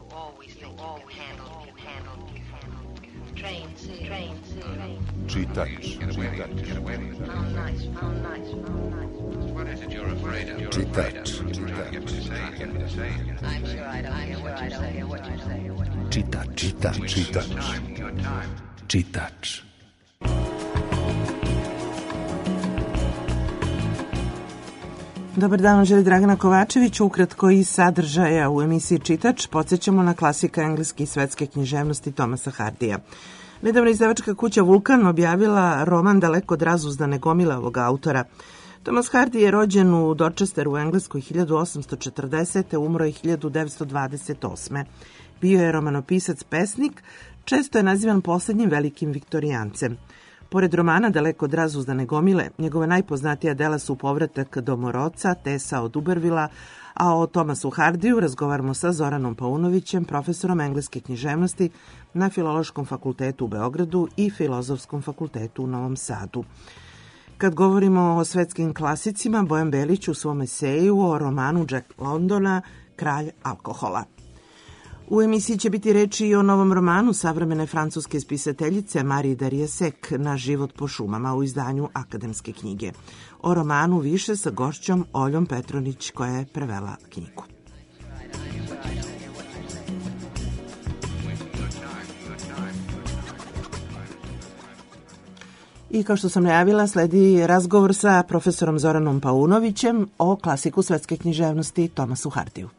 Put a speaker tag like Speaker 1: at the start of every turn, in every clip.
Speaker 1: Čitač.
Speaker 2: Dobar dan, želi Dragana Kovačević. Ukratko iz sadržaja u emisiji Čitač podsjećamo na klasika engleske i svetske književnosti Thomasa Hardija. Nedavno izdavačka kuća Vulkan objavila roman Daleko od razuzdane gomile ovog autora. Thomas Hardy je rođen u Dorchesteru u Engleskoj 1840. Umro je 1928. Bio je romanopisac, pesnik, često je nazivan poslednjim velikim viktorijancem. Pored romana Daleko od razuzdane gomile, njegova najpoznatija dela su Povratak domoroca, Tesa od Ubervila, a o Thomasu Hardiju razgovaramo sa Zoranom Paunovićem, profesorom engleske književnosti na Filološkom fakultetu u Beogradu i Filozofskom fakultetu u Novom Sadu. Kad govorimo o svetskim klasicima, Bojan Belić u svom eseju o romanu Jack Londona Kralj alkohola. U emisiji će biti reči i o novom romanu savremene francuske spisateljice Marie Darrieussecq Na život po šumama u izdanju Akademske knjige. O romanu više sa gošćom Oljom Petronić koja je prevela knjigu. I kao što sam najavila, sledi razgovor sa profesorom Zoranom Paunovićem o klasiku svetske književnosti Thomasu Hardiju.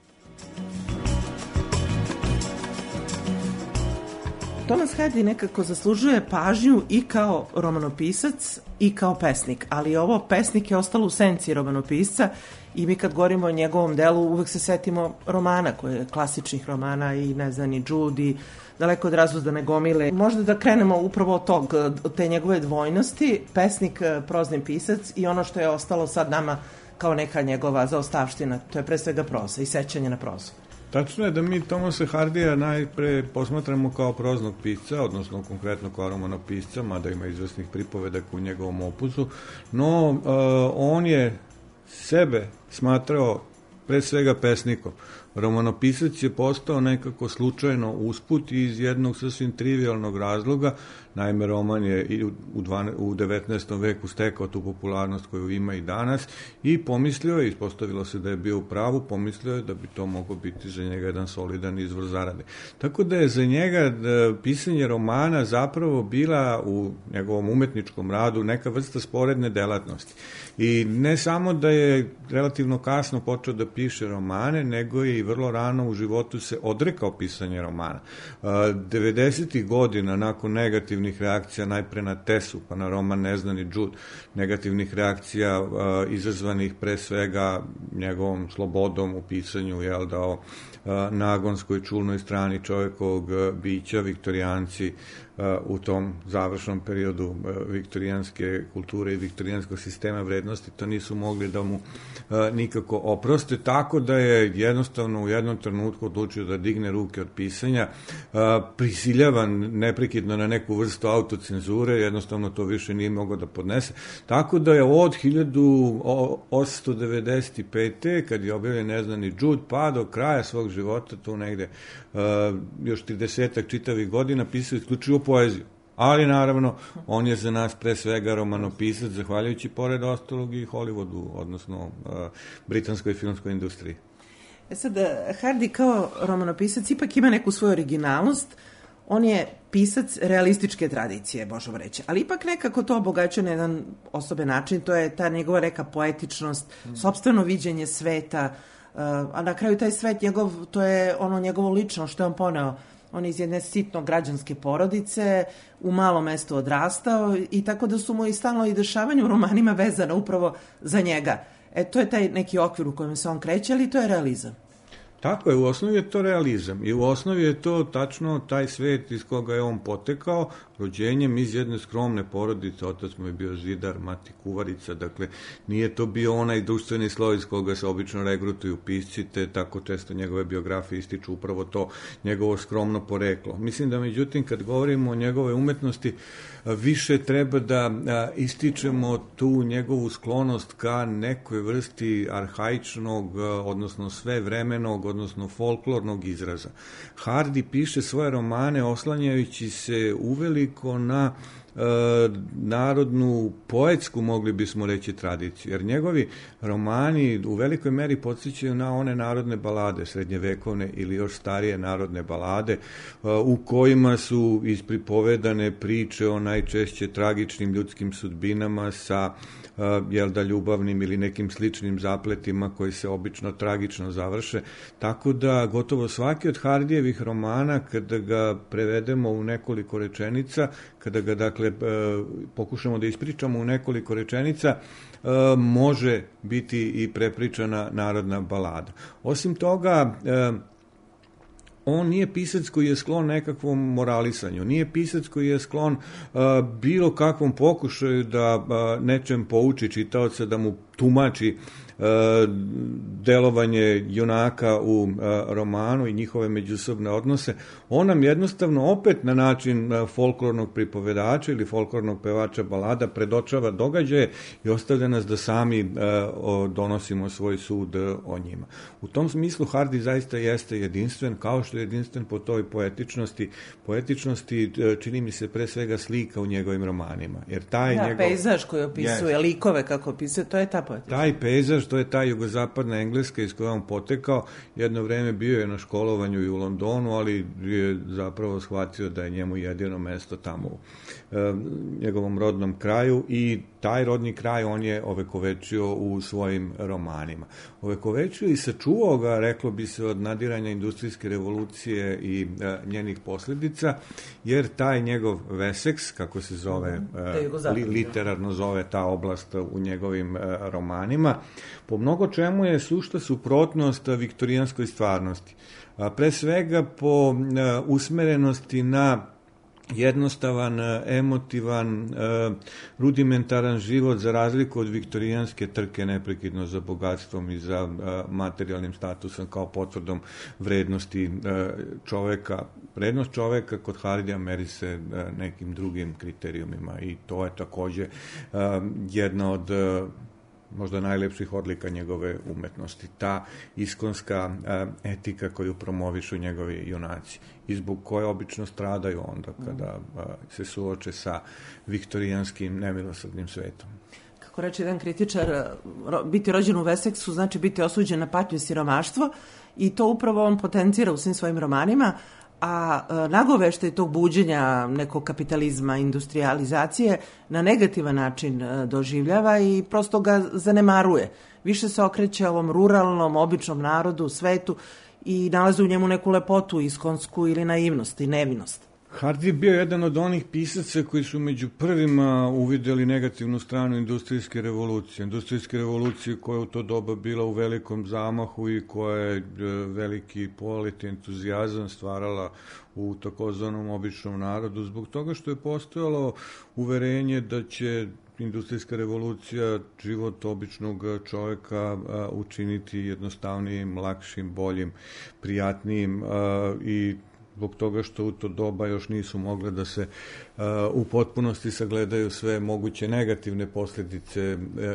Speaker 2: Thomas Hardy nekako zaslužuje pažnju i kao romanopisac i kao pesnik, ali ovo pesnik je ostalo u senci romanopisca i mi kad govorimo o njegovom delu uvek se setimo romana, klasičnih romana i ne znam, i Judy, Daleko od razuzdane gomile. Možda da krenemo upravo od te njegove dvojnosti, pesnik, prozni pisac i ono što je ostalo sad nama kao neka njegova zaostavština, to je pre svega proza i sećanje na prozu.
Speaker 3: Tačno je da mi Thomasa Hardija najpre posmatramo kao proznog pisca, odnosno konkretno kao romanopisca, mada ima izvesnih pripovedaka u njegovom opusu, no on je sebe smatrao pre svega pesnikom. Romanopisac je postao nekako slučajno usput iz jednog sasvim trivialnog razloga. Naime, roman je i u 19. veku stekao tu popularnost koju ima i danas i pomislio je, ispostavilo se da je bio u pravu, pomislio je da bi to moglo biti za njega jedan solidan izvor zarade. Tako da je za njega pisanje romana zapravo bila u njegovom umetničkom radu neka vrsta sporedne delatnosti. I ne samo da je relativno kasno počeo da piše romane, nego je i vrlo rano u životu se odrekao pisanja romana. 90. godina, nakon negativnih reakcija najpre na Tesu, pa na roman Neznani Džud, negativnih reakcija izazvanih pre svega njegovom slobodom u pisanju, o nagonskoj čulnoj strani čovjekovog bića, viktorijanci u tom završnom periodu viktorijanske kulture i viktorijanskog sistema vrednosti to nisu mogli da mu nikako oproste, tako da je jednostavno u jednom trenutku odlučio da digne ruke od pisanja, prisiljavan neprekidno na neku vrstu autocenzure, jednostavno to više nije mogao da podnese, tako da je od 1895. kad je objavljen Neznani Džud pa do kraja svog života, tu negde još 30-ak čitavih godina, pisao isključivo poeziju. Ali naravno, on je za nas pre svega romanopisac, zahvaljujući pored ostalog i Hollywoodu, odnosno britanskoj filmskoj industriji.
Speaker 2: Sad, Hardy kao romanopisac ipak ima neku svoju originalnost. On je pisac realističke tradicije, možemo reći, ali ipak nekako to obogaćuje na jedan osoben način, to je ta njegova neka poetičnost, sopstveno viđenje sveta, a na kraju taj svet njegov, to je ono njegovo lično što je on poneo. On je iz jedne sitno građanske porodice, u malom mestu odrastao i tako da su mu i stalno i dešavanja u romanima vezana upravo za njega. To je taj neki okvir u kojem se on kreće, ali to je realizam.
Speaker 3: Tako je, u osnovi je to realizam i u osnovi je to tačno taj svet iz koga je on potekao, rođenjem iz jedne skromne porodice, otac mu je bio zidar, mati kuvarica, dakle nije to bio onaj društveni sloj iz koga se obično regrutuju pisci, te tako često njegove biografije ističu upravo to njegovo skromno poreklo. Mislim da međutim kad govorimo o njegove umetnosti, više treba da ističemo tu njegovu sklonost ka nekoj vrsti arhaičnog, odnosno svevremenog, odnosno folklornog izraza. Hardy piše svoje romane oslanjajući se uveliko na narodnu, poetsku, mogli bismo reći, tradiciju. Jer njegovi romani u velikoj meri podsjećaju na one narodne balade, srednjevekovne ili još starije narodne balade, u kojima su ispripovedane priče o najčešće tragičnim ljudskim sudbinama sa ljubavnim ili nekim sličnim zapletima koji se obično tragično završe. Tako da gotovo svaki od Hardijevih romana, kada ga prevedemo u nekoliko rečenica, kada ga dakle pokušamo da ispričamo u nekoliko rečenica, može biti i prepričana narodna balada. Osim toga, on nije pisac koji je sklon nekakvom moralisanju, nije pisac koji je sklon bilo kakvom pokušaju da nečem pouči čitaoca, da mu tumači delovanje junaka u romanu i njihove međusobne odnose. On nam jednostavno opet na način folklornog pripovedača ili folklornog pevača balada predočava događaje i ostavlja nas da sami donosimo svoj sud o njima. U tom smislu Hardy zaista jeste jedinstven, kao što je jedinstven po toj poetičnosti. Poetičnosti čini mi se pre svega slika u njegovim romanima. Jer taj
Speaker 2: pejzaž koji opisuje, likove kako opisuje, to je ta poetičnost.
Speaker 3: Taj pejzaž, to je ta jugozapadna Engleska iz koje on potekao. Jedno vreme bio je na školovanju i u Londonu, ali je zapravo shvatio da je njemu jedino mesto tamo u njegovom rodnom kraju i taj rodni kraj on je ovekovečio u svojim romanima. Ovekovečio i sačuvao ga, reklo bi se, od nadiranja industrijske revolucije i njenih posljedica, jer taj njegov Wessex, kako se zove, literarno zove ta oblast u njegovim romanima, po mnogo čemu je sušta suprotnost viktorijanskoj stvarnosti. Pre svega po usmerenosti na jednostavan, emotivan, rudimentaran život za razliku od viktorijanske trke neprekidno za bogatstvom i za materijalnim statusom kao potvrdom vrednosti čoveka. Vrednost čoveka kod Hardija meri se nekim drugim kriterijumima i to je takođe jedna od možda najlepših odlika njegove umetnosti. Ta iskonska etika koju promovišu njegovi junaci i zbog koje obično stradaju onda kada se suoče sa viktorijanskim nemilosrdnim svetom.
Speaker 2: Kako reče jedan kritičar, biti rođen u Wessexu znači biti osuđen na patnju i siromaštvo i to upravo on potencira u svim svojim romanima, a nagoveštaj tog buđenja nekog kapitalizma, industrializacije na negativan način doživljava i prosto ga zanemaruje. Više se okreće ovom ruralnom, običnom narodu, svetu i nalazi u njemu neku lepotu, iskonsku ili naivnost i nevinost.
Speaker 3: Hardy bio jedan od onih pisaca koji su među prvima uvideli negativnu stranu industrijske revolucije. Industrijske revolucije koja je u to doba bila u velikom zamahu i koja je veliki polet i entuzijazam stvarala u takozvanom običnom narodu, zbog toga što je postojalo uverenje da će industrijska revolucija život običnog čoveka učiniti jednostavnijim, lakšim, boljim, prijatnijim i zbog toga što u to doba još nisu mogle da se u potpunosti sagledaju sve moguće negativne posljedice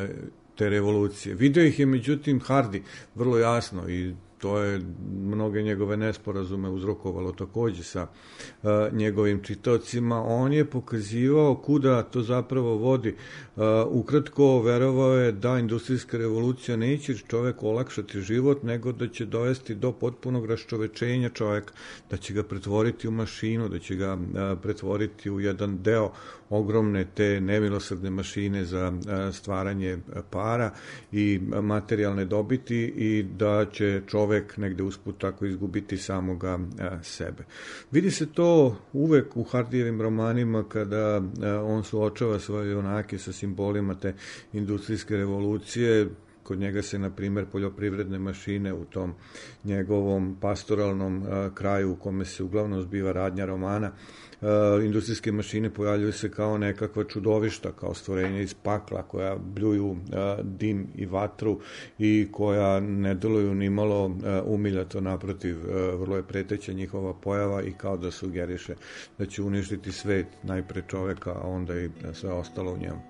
Speaker 3: te revolucije. Video ih je međutim Hardy vrlo jasno i to je mnoge njegove nesporazume uzrokovalo takođe sa njegovim čitaocima. On je pokazivao kuda to zapravo vodi. Ukratko, verovao je da industrijska revolucija neće čoveku olakšati život, nego da će dovesti do potpunog raščovečenja čoveka, da će ga pretvoriti u mašinu, da će ga pretvoriti u jedan deo ogromne te nemilosrdne mašine za stvaranje para i materijalne dobiti i da će čovek negde usput tako izgubiti samoga sebe. Vidi se to uvek u Hardijevim romanima kada on suočava svoje junake sa simbolima te industrijske revolucije. Kod njega se, na primjer, poljoprivredne mašine u tom njegovom pastoralnom kraju u kome se uglavnom zbiva radnja romana, industrijske mašine pojavljuju se kao nekakva čudovišta, kao stvorenja iz pakla koja bljuju dim i vatru i koja ne deluju ni malo umiljato, naprotiv, vrlo je preteća njihova pojava i kao da sugeriše da će uništiti svet, najpre čoveka, a onda i sve ostalo u njemu.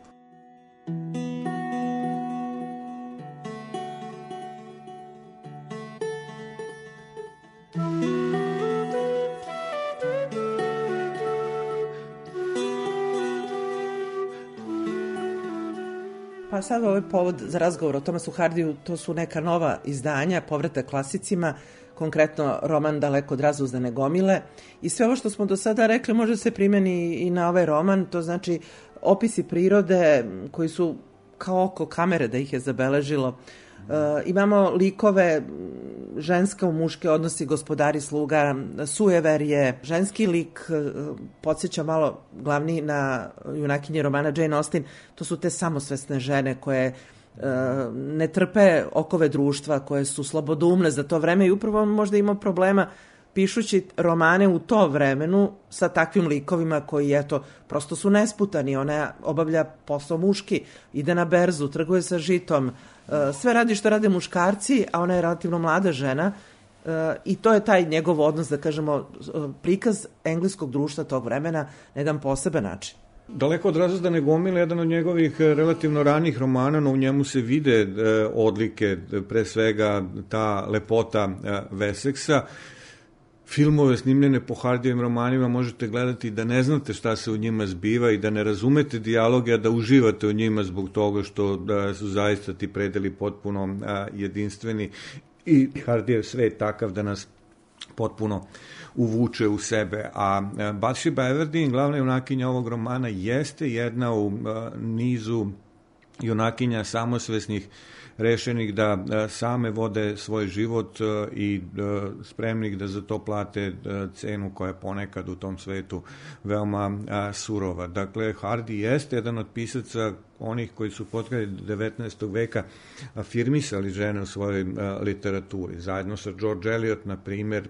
Speaker 2: Pa sad ovaj povod za razgovor o Thomasu Hardiju, to su neka nova izdanja, povratak klasicima, konkretno roman Daleko od razuzdane gomile. I sve ovo što smo do sada rekli može se primeni i na ovaj roman, to znači opisi prirode koji su kao oko kamere da ih je zabeležilo. Imamo likove ženske u muške odnosi, gospodari sluga, Sujever je ženski lik, podsjeća malo glavni na junakinje romana Jane Austen, to su te samosvesne žene koje ne trpe okove društva, koje su slobodoumne za to vreme i upravo možda imao problema pišući romane u to vremenu sa takvim likovima koji, eto, prosto su nesputani. Ona obavlja posao muški, ide na berzu, trguje sa žitom, sve radi što rade muškarci, a ona je relativno mlada žena i to je taj njegov odnos, da kažemo, prikaz engleskog društva tog vremena na jedan poseban način.
Speaker 3: Daleko od razuzdane gomile, jedan od njegovih relativno ranih romana, no u njemu se vide odlike, pre svega ta lepota Wessexa. Filmove snimljene po Hardijevim romanima možete gledati da ne znate šta se u njima zbiva i da ne razumete dijaloge, a da uživate u njima zbog toga što su zaista ti predeli potpuno jedinstveni i Hardijev svet takav da nas potpuno uvuče u sebe. A Bathsheba Everdeen, glavna junakinja ovog romana, jeste jedna u nizu junakinja samosvesnih, rešenih da same vode svoj život i spremnih da za to plate cenu koja je ponekad u tom svetu veoma surova. Dakle, Hardy jeste jedan od pisaca onih koji su potkraj 19. veka afirmisali žene u svojoj literaturi. Zajedno sa George Eliot, na primjer,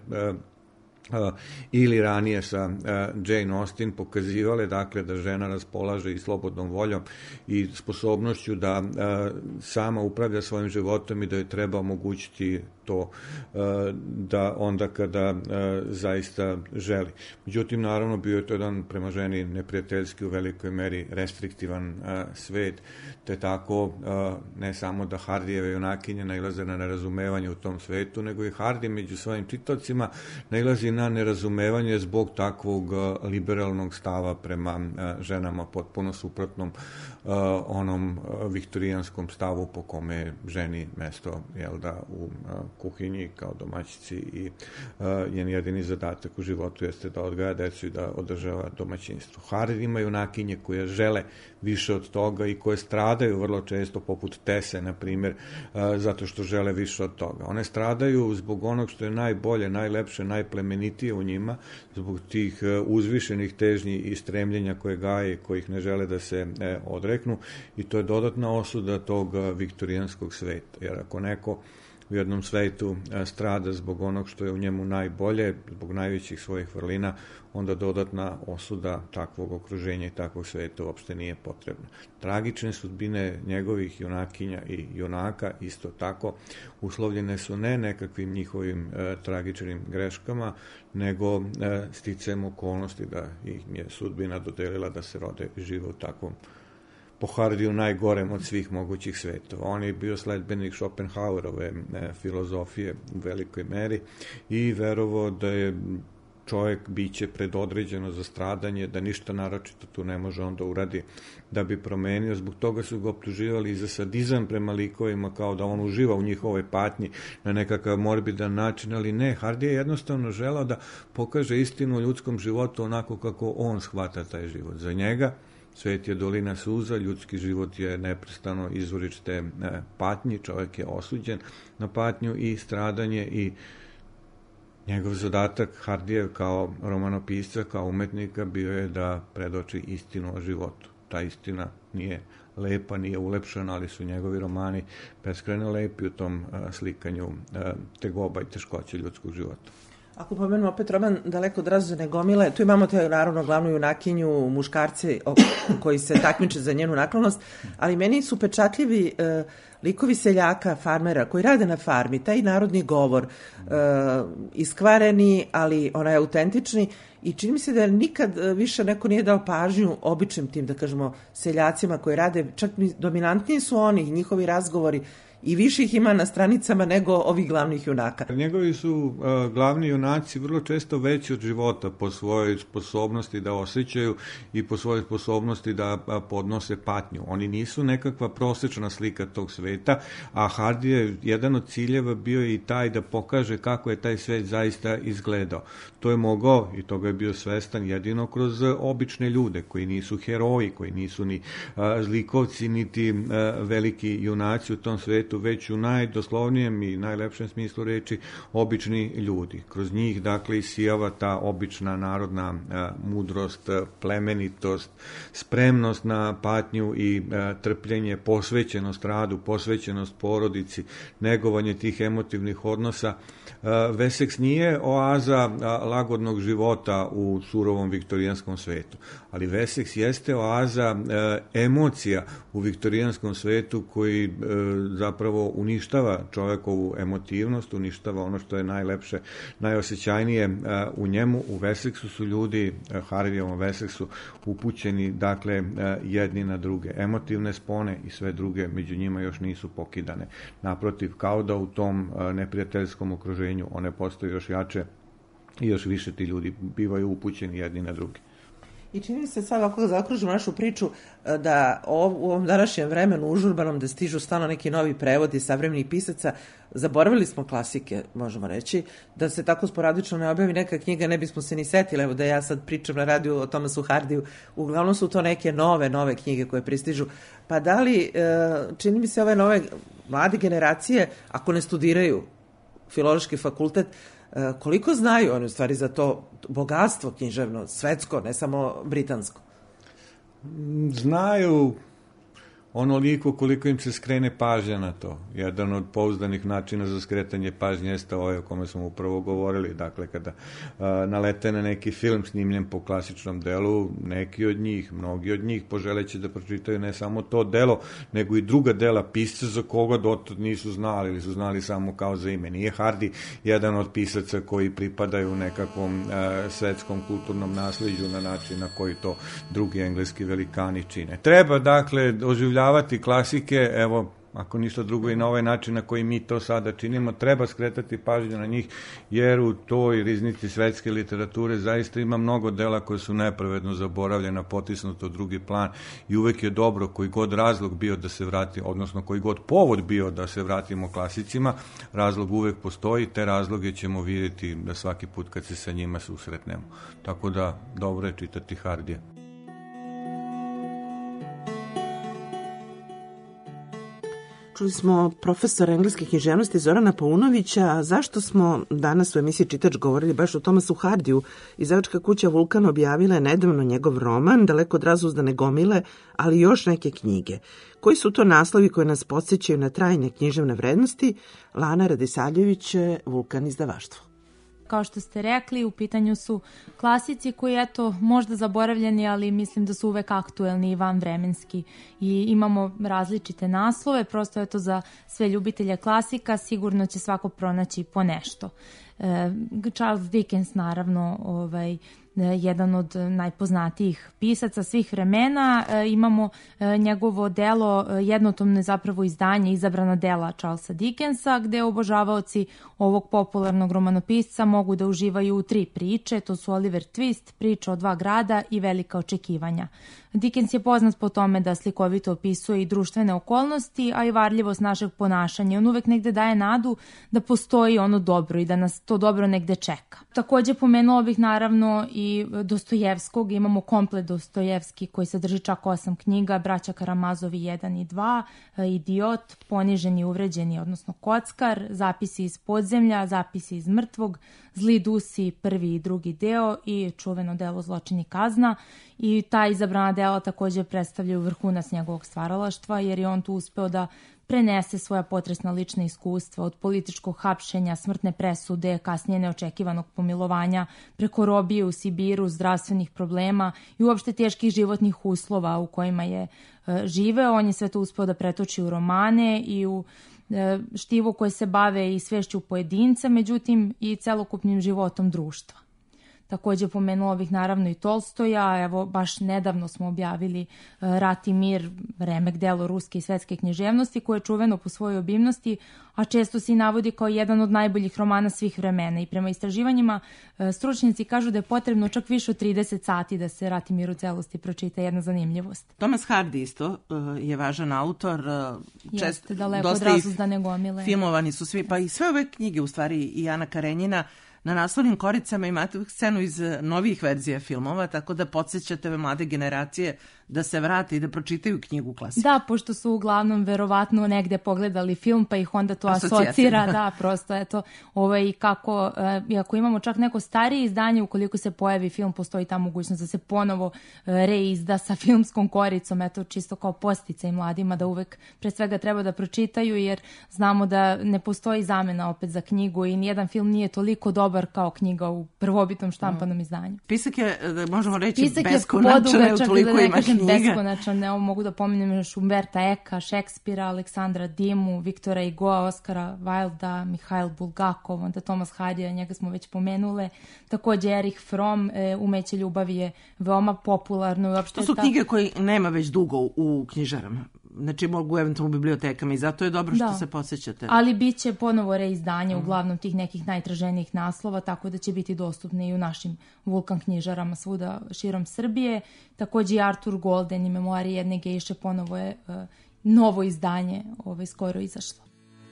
Speaker 3: ili ranije sa Jane Austen pokazivale, dakle, da žena raspolaže i slobodnom voljom i sposobnošću da sama upravlja svojim životom i da joj treba omogućiti to da onda kada zaista želi. Međutim, naravno, bio je to jedan prema ženi neprijateljski, u velikoj meri restriktivan svet, te tako ne samo da Hardijeve junakinje nailaze na nerazumevanje u tom svetu, nego i Hardy među svojim čitocima nailazi na nerazumevanje zbog takvog liberalnog stava prema ženama, potpuno suprotnom onom viktorijanskom stavu po kome je ženi mesto, jel da, u kuhinji kao domaćici i njen jedini zadatak u životu jeste da odgaja decu i da održava domaćinstvo. Hardy ima junakinje koje žele više od toga i koje stradaju vrlo često, poput Tese, na primjer, zato što žele više od toga. One stradaju zbog onog što je najbolje, najlepše, najplemenitije u njima, zbog tih uzvišenih težnji i stremljenja koje gaje i kojih ne žele da se odreknu, i to je dodatna osuda tog viktorijanskog sveta. Jer ako neko u jednom svetu strada zbog onog što je u njemu najbolje, zbog najvećih svojih vrlina, onda dodatna osuda takvog okruženja i takvog sveta uopšte nije potrebna. Tragične sudbine njegovih junakinja i junaka isto tako uslovljene su ne nekakvim njihovim tragičnim greškama, nego sticajem okolnosti da ih je sudbina dodelila da se rode i žive u takvom, po Hardiju, najgorem od svih mogućih svetova. On je bio sledbenik Schopenhauerove filozofije u velikoj meri i verovao da je čovjek biće predodređeno za stradanje, da ništa naročito tu ne može onda uradi da bi promenio. Zbog toga su ga optuživali i za sadizam prema likovima, kao da on uživa u njihovoj patnji na nekakav morbidan način, ali ne, Hardy je jednostavno želao da pokaže istinu o ljudskom životu onako kako on shvata taj život. Za njega svet je dolina suza, ljudski život je neprestano izvorište patnji, čovjek je osuđen na patnju i stradanje, i njegov zadatak Hardijev kao romanopisca, kao umetnika, bio je da predoči istinu o životu. Ta istina nije lepa, nije ulepšana, ali su njegovi romani beskrajno lepi u tom slikanju tegoba i teškoće ljudskog života.
Speaker 2: Ako pomenemo opet roman Daleko od razuzdane gomile, tu imamo te, naravno, glavnu junakinju, muškarci koji se takmiče za njenu naklonost, ali meni su pečatljivi likovi seljaka, farmera, koji rade na farmi, taj narodni govor, iskvareni, ali onaj autentični, i čini mi se da nikad više neko nije dao pažnju običnim tim, da kažemo, seljacima koji rade, čak dominantniji su oni, njihovi razgovori i više ih ima na stranicama nego ovih glavnih junaka.
Speaker 3: Njegovi su glavni junaci vrlo često veći od života po svojoj sposobnosti da osjećaju i po svojoj sposobnosti da podnose patnju. Oni nisu nekakva prosečna slika tog sveta, a Hardy je jedan od ciljeva bio i taj da pokaže kako je taj svet zaista izgledao. To je mogao, i toga je bio svestan, jedino kroz obične ljude koji nisu heroji, koji nisu ni zlikovci, niti veliki junaci u tom svetu, već u najdoslovnijem i najlepšem smislu reči obični ljudi. Kroz njih, dakle, isijava ta obična narodna mudrost, plemenitost, spremnost na patnju i trpljenje, posvećenost radu, posvećenost porodici, negovanje tih emotivnih odnosa. Wessex nije oaza lagodnog života u surovom viktorijanskom svetu, ali Wessex jeste oaza emocija u viktorijanskom svetu koji zapravo uništava čovekovu emotivnost, uništava ono što je najlepše, najosjećajnije u njemu. U Wessexu su ljudi, Harvijevom Wessexu, upućeni, dakle, jedni na druge. Emotivne spone i sve druge među njima još nisu pokidane. Naprotiv, kao da u tom neprijateljskom okruženju one postaju još jače i još više ti ljudi bivaju upućeni jedni na drugi.
Speaker 2: I čini mi se sad, ako zaokružimo našu priču, da u ovom današnjem vremenu užurbanom, da stižu stalno neki novi prevodi savremenih pisaca, zaboravili smo klasike, možemo reći, da se tako sporadično ne objavi neka knjiga, ne bismo se ni setili, evo da ja sad pričam na radiju o Thomasu Hardiju, uglavnom su to neke nove knjige koje pristižu. Pa da li, čini mi se, ove nove mlade generacije, ako ne studiraju filološki fakultet, koliko znaju oni u stvari za to bogatstvo književno, svetsko, ne samo britansko?
Speaker 3: Znaju onoliko koliko im se skrene pažnja na to. Jedan od pouzdanih načina za skretanje pažnje jeste ovaj o kome smo upravo govorili. Dakle, kada nalete na neki film snimljen po klasičnom delu, neki od njih, mnogi od njih poželeće da pročitaju ne samo to delo, nego i druga dela pisca za koga dotad nisu znali ili su znali samo kao za ime. Nije Hardy jedan od pisaca koji pripadaju nekakvom svetskom kulturnom nasleđu na način na koji to drugi engleski velikani čine. Treba, dakle, oživljavati klasike, evo, ako ništa drugo i na ovaj način na koji mi to sada činimo, treba skretati pažnju na njih, jer u toj riznici svetske literature zaista ima mnogo dela koje su nepravedno zaboravljena, potisnuto u drugi plan i uvek je dobro, koji god razlog bio da se vrati, odnosno koji god povod bio da se vratimo klasicima, razlog uvek postoji, te razloge ćemo vidjeti da svaki put kad se sa njima susretnemo. Tako da, dobro je čitati Hardija.
Speaker 2: Čuli smo profesora engleske književnosti Zorana Paunovića. Zašto smo danas u emisiji Čitač govorili baš o Thomasu Hardiju? Izdavačka kuća Vulkan objavila je nedavno njegov roman, daleko od razuzdane gomile, ali još neke knjige. Koji su to naslovi koje nas podsjećaju na trajne književne vrednosti? Lana Radisavljević, Vulkan izdavaštvo.
Speaker 1: Kao što ste rekli, u pitanju su klasici koji, eto, možda zaboravljeni, ali mislim da su uvek aktuelni i vanvremenski. I imamo različite naslove, prosto je to za sve ljubitelje klasika, sigurno će svako pronaći po nešto. Charles Dickens, naravno, jedan od najpoznatijih pisaca svih vremena. Imamo njegovo delo, jednotomno je zapravo izdanje Izabrana dela Charlesa Dickensa, gde obožavaoci ovog popularnog romanopisca mogu da uživaju u 3 priče, to su Oliver Twist, Priča o 2 grada i Velika očekivanja. Dickens je poznat po tome da slikovito opisuje i društvene okolnosti, a i varljivost našeg ponašanja. On uvek negde daje nadu da postoji ono dobro i da nas to dobro negde čeka. Takođe pomenula bih naravno i Dostojevskog. Imamo komplet Dostojevski koji sadrži čak 8 knjiga, Braća Karamazovi 1 i 2, Idiot, Poniženi i uvređeni, odnosno Kockar, Zapisi iz podzemlja, Zapisi iz mrtvog, Zli dusi, 1. i 2. deo i čuveno delo Zločin i kazna. I ta izabrana dela takođe predstavljaju vrhunac njegovog stvaralaštva, jer je on tu uspeo da prenese svoja potresna lična iskustva od političkog hapšenja, smrtne presude, kasnije neočekivanog pomilovanja, preko robije u Sibiru, zdravstvenih problema i uopšte teških životnih uslova u kojima je živeo. On je sve to uspeo da pretoči u romane i u štivo koje se bave i svešću pojedinca, međutim i celokupnim životom društva. takođe pomenula bih naravno i Tolstoja, evo baš nedavno smo objavili Rat i mir, remek delo ruske i svetske književnosti koje je čuveno po svojoj obimnosti, a često se i navodi kao jedan od najboljih romana svih vremena i prema istraživanjima stručnjaci kažu da je potrebno čak više od 30 sati da se Rat i mir u celosti pročita, jedna zanimljivost.
Speaker 2: Thomas Hardy isto je važan autor,
Speaker 1: jeste daleko od Razuzdane gomile.
Speaker 2: Filmovani su svi, pa i sve ove knjige u stvari i Ana Karenjina. Na naslovnim koricama imate scenu iz novih verzija filmova, tako da podsjećate ove mlade generacije da se vrate i da pročitaju knjigu klasika.
Speaker 1: Da, pošto su uglavnom verovatno negde pogledali film, pa ih onda to asocira. Da, prosto, eto, i kako, iako imamo čak neko starije izdanje, ukoliko se pojavi film, postoji ta mogućnost da se ponovo reizda sa filmskom koricom, eto, čisto kao posticaj mladima da uvek pre svega treba da pročitaju, jer znamo da ne postoji zamena opet za knjigu i nijedan film nije toliko dobar kao knjiga u prvobitnom štampanom izdanju.
Speaker 2: Spisak je, možemo reći, beskonačan, toliko ima knjiga.
Speaker 1: Beskonačan, evo mogu da pomenem još Umberta Eka, Šekspira, Aleksandra Dimu, Viktora Igoa, Oskara Wilda, Mihajl Bulgakov, onda Thomas Hardy, njega smo već pomenule. Takođe Erich Fromm, Umeće ljubavi je veoma popularno.
Speaker 2: To su knjige koje nema već dugo u knjižarama. Znači mogu eventualno u bibliotekama i zato je dobro što se podsjećate.
Speaker 1: Ali bit će ponovo reizdanje uglavnom tih nekih najtraženijih naslova, tako da će biti dostupne i u našim Vulkan knjižarama svuda širom Srbije. Takođe i Artur Golden i Memoari jedne gejše ponovo je novo izdanje skoro izašlo.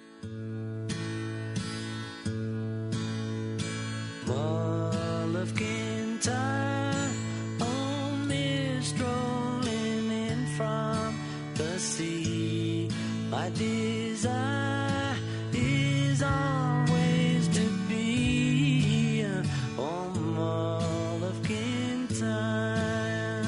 Speaker 4: My desire is always to be on Mull of Kintyre.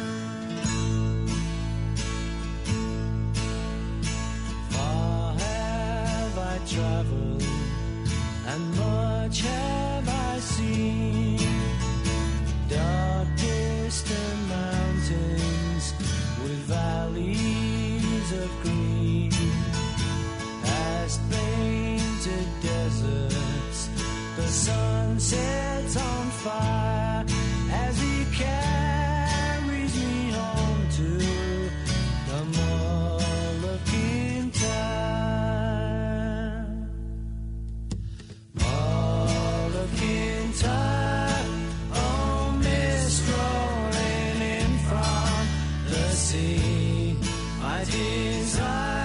Speaker 4: Far have I traveled and much have I seen, dark distant mountains with valleys of green, painted deserts, the sun sets on fire as he carries me home to the Mull of Kintyre. Mull of Kintyre, oh, mist rolling in from the sea, my desire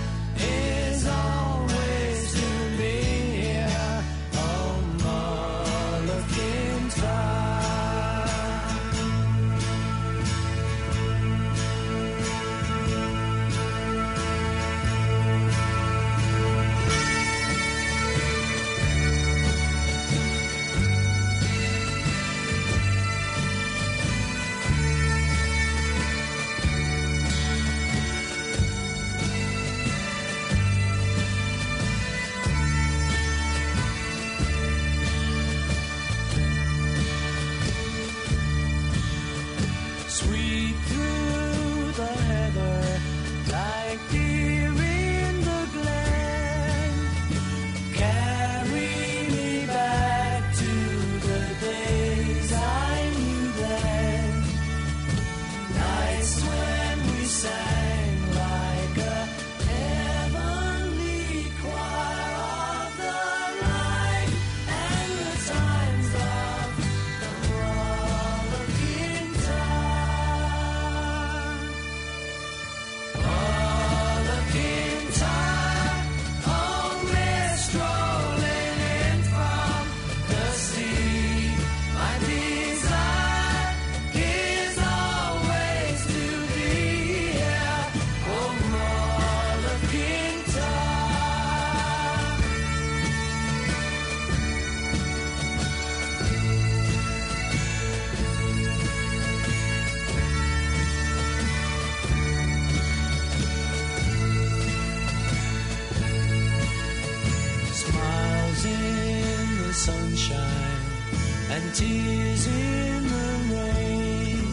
Speaker 4: sunshine and tears in the rain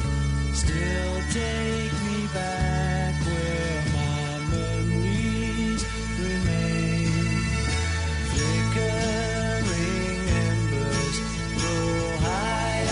Speaker 4: still take me back where my memories remain. Flickering embers grow high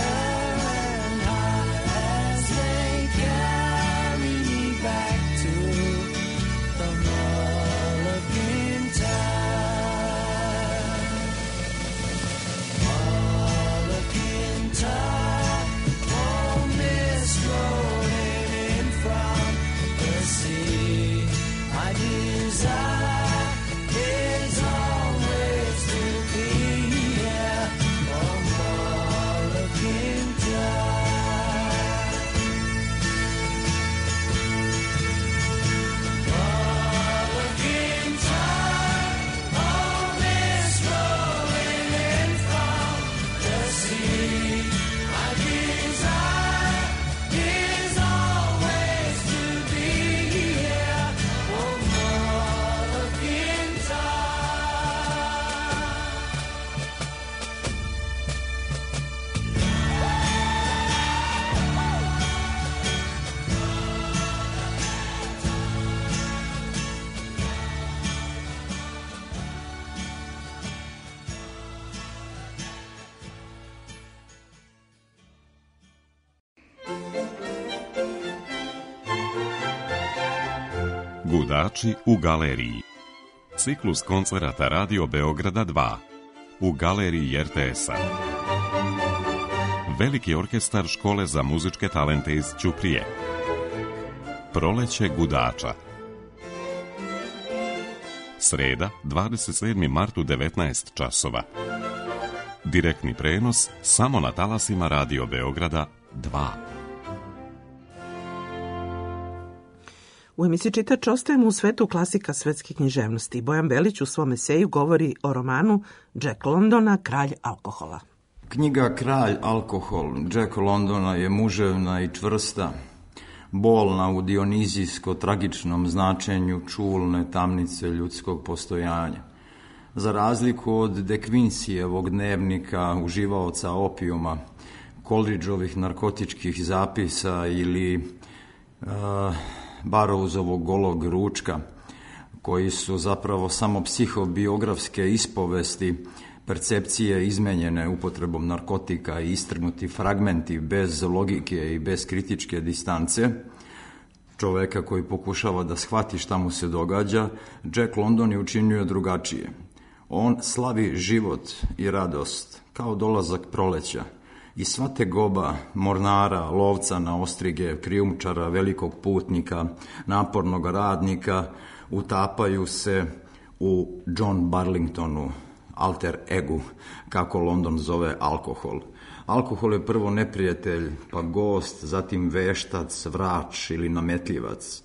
Speaker 5: Gudači u galeriji. Ciklus koncerata Radio Beograda 2 u galeriji RTS-a. Veliki orkestar Škole za muzičke talente iz Ćuprije. Proleće gudača. Sreda, 27. mart u 19 časova. Direktni prenos samo na talasima Radio Beograda 2.
Speaker 2: U emisiji Čitač ostajemo u svetu klasika svetske književnosti. Bojan Belić u svom eseju govori o romanu Jack Londona, Kralj alkohola.
Speaker 6: Knjiga Kralj alkohol Jacka Londona je muževna i čvrsta, bolna u dionizijsko-tragičnom značenju čulne tamnice ljudskog postojanja. Za razliku od De Quinceyevog dnevnika uživaoca opijuma, Coleridgeovih narkotičkih zapisa ili Barrowsovog golog ručka, koji su zapravo samo psihobiografske ispovesti, percepcije izmenjene upotrebom narkotika i istrgnuti fragmenti bez logike i bez kritičke distance, čoveka koji pokušava da shvati šta mu se događa, Jack London je učinio drugačije. On slavi život i radost kao dolazak proleća i sva tegoba mornara, lovca na ostrige, krijumčara, velikog putnika, napornog radnika utapaju se u John Burlingtonu, alter egu, kako London zove alkohol. Alkohol je prvo neprijatelj, pa gost, zatim veštac, vrač ili nametljivac.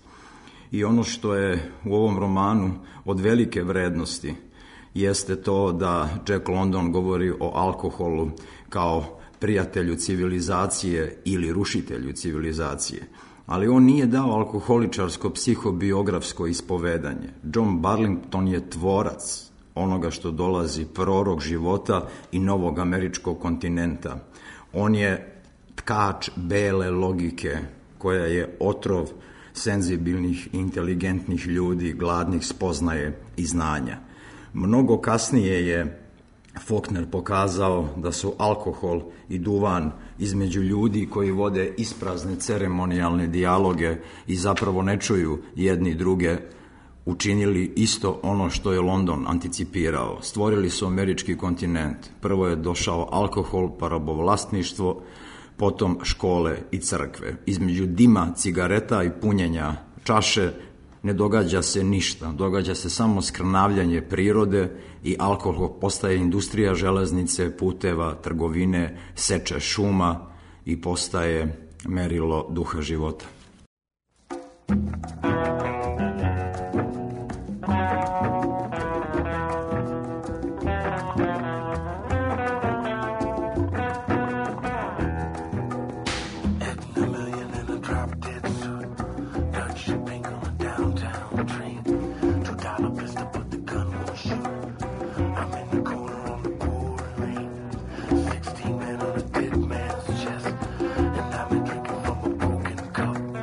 Speaker 6: I ono što je u ovom romanu od velike vrednosti jeste to da Jack London govori o alkoholu kao prijatelju civilizacije ili rušitelju civilizacije. Ali on nije dao alkoholičarsko psihobiografsko ispovedanje. John Burlington je tvorac onoga što dolazi, prorok života i novog američkog kontinenta. On je tkač bele logike koja je otrov senzibilnih i inteligentnih ljudi, gladnih spoznaje i znanja. Mnogo kasnije je Faulkner pokazao da su alkohol i duvan između ljudi koji vode isprazne ceremonijalne dijaloge i zapravo ne čuju jedni druge, učinili isto ono što je London anticipirao. Stvorili su američki kontinent. Prvo je došao alkohol, pa robovlasništvo, potom škole i crkve. Između dima, cigareta i punjenja čaše ne događa se ništa, događa se samo skrnavljanje prirode i alkohol postaje industrija železnice, puteva, trgovine, seče šuma i postaje merilo duha života.
Speaker 7: Cup.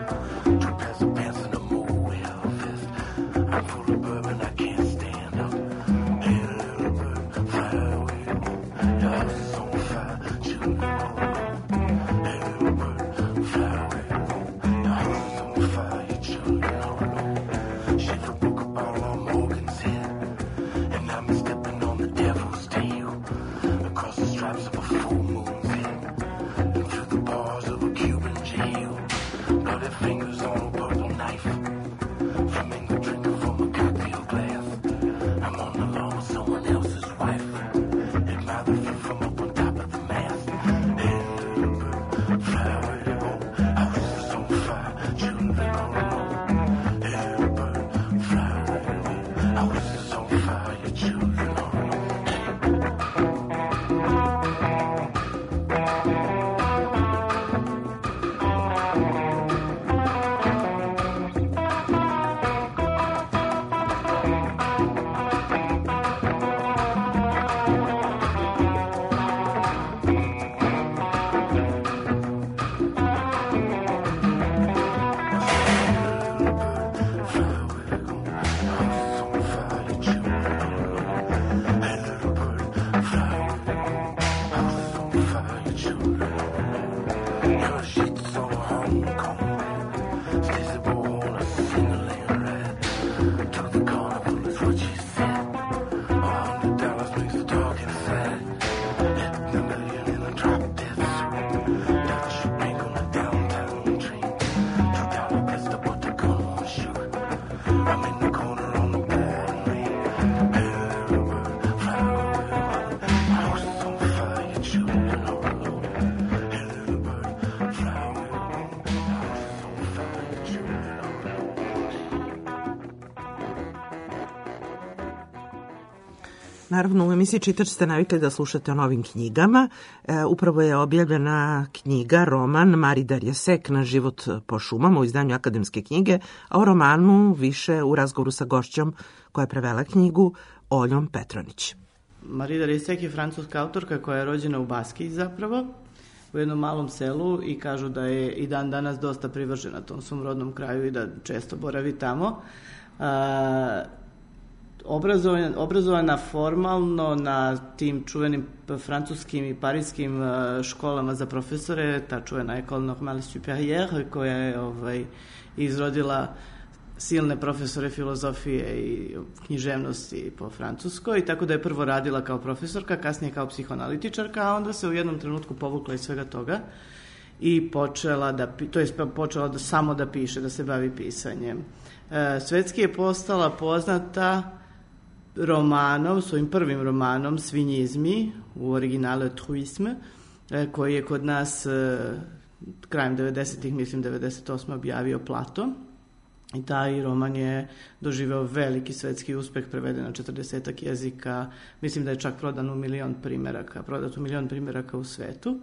Speaker 2: Naravno, u emisiji Čitač ste navikli da slušate o novim knjigama. Upravo je objavljena knjiga, roman Mari Darje Sek na život po šumama u izdanju Akademske knjige, a o romanu više u razgovoru sa gošćom koja je prevela knjigu, Oljom Petronić.
Speaker 7: Mari Darje Sek je francuska autorka koja je rođena u Baskiji zapravo, u jednom malom selu, i kažu da je i dan danas dosta privržena tom svom rodnom kraju i da često boravi tamo. Obrazovana formalno na tim čuvenim francuskim i parijskim školama za profesore, ta čuvena École Normale Supérieure, koja je izrodila silne profesore filozofije i književnosti po Francuskoj, tako da je prvo radila kao profesorka, kasnije kao psihoanalitičarka, a onda se u jednom trenutku povukla iz svega toga i počela samo da piše, da se bavi pisanjem. Svetski je postala poznata romanom, svojim prvim romanom Svinjizmi, u originalu Truisme, koji je kod nas krajem 90-ih, mislim 98. objavio Plato. I taj roman je doživeo veliki svetski uspeh, preveden na 40 jezika, mislim da je čak prodat u 1.000.000 primjeraka u svetu.